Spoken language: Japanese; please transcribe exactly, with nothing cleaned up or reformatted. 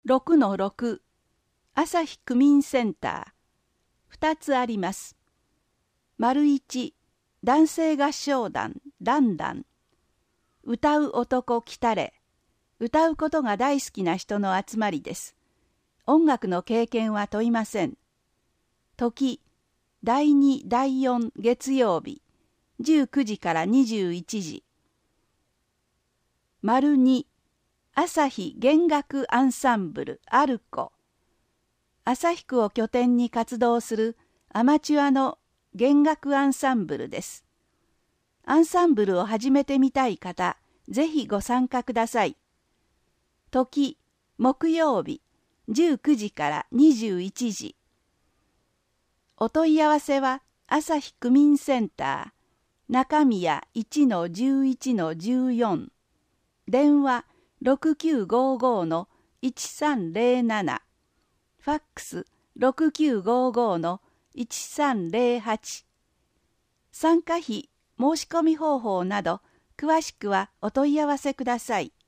ろくのろく 朝日区民センターふたつあります。丸いち男性合唱団ランダン歌う男来たれ歌うことが大好きな人の集まりです。音楽の経験は問いません。時だいにだいよん月曜日じゅうくじからにじゅういちじ。丸に朝日弦楽アンサンブルアルコ旭区を拠点に活動するアマチュアの弦楽アンサンブルです。アンサンブルを始めてみたい方、ぜひご参加ください。時木曜日じゅうくじからにじゅういちじ。お問い合わせは朝日区民センター中宮 いちのじゅういちのじゅうよん 電話 ろくきゅうごごのいちさんぜろなな ファックス ろくきゅうごごのいちさんぜろはち。参加費申し込み方法など詳しくはお問い合わせください。